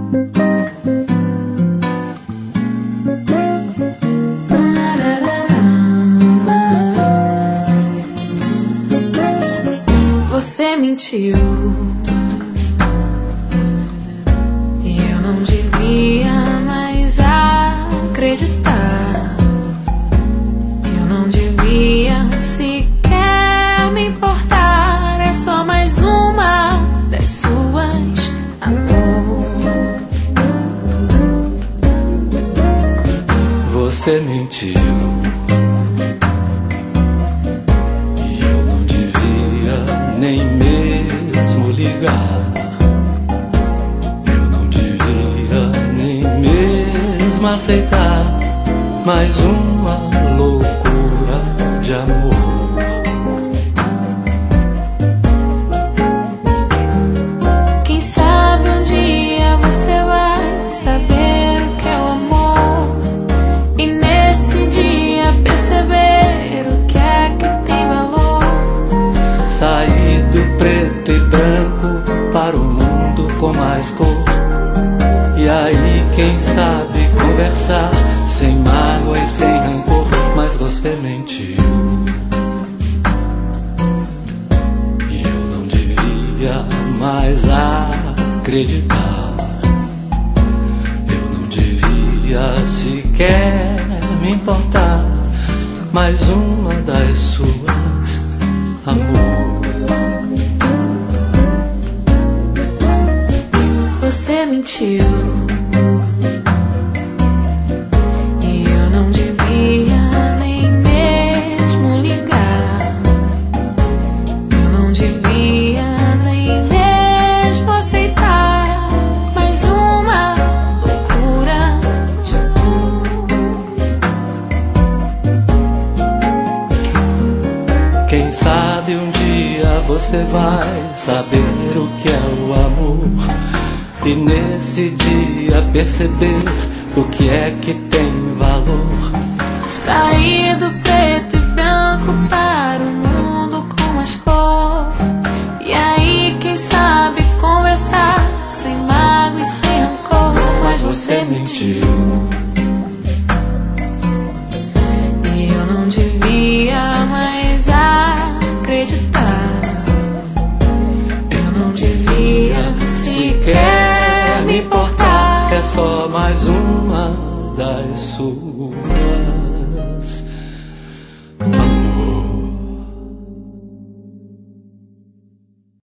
Você mentiu e eu não devia mais acreditar. Eu não devia sequer me importar. É só mais uma das suas, amor. Você mentiu. Nem mesmo ligar. Eu não devia nem mesmo aceitar mais uma loucura de amor. Quem sabe um dia você vai saber o que é o amor, e nesse dia perceber o que é que tem valor. Sair do preto e branco para o mundo com mais cor. E aí, quem sabe conversar sem mágoa e sem rancor. Mas você mentiu e eu não devia mais acreditar. Eu não devia sequer me importar. Mais uma das suas, amor. Você mentiu e eu não devia nem mesmo ligar. Eu não devia nem mesmo aceitar mais uma loucura de amor. Quem sabe um dia você vai saber o que é o amor, e nesse dia perceber o que é que tem valor. Sair do preto e branco para o mundo com mais cor. E aí, quem sabe conversar sem mágoa e sem rancor. Mas você mentiu e eu não devia mais acreditar. Eu não devia sequer me importar. É só mais uma das suas.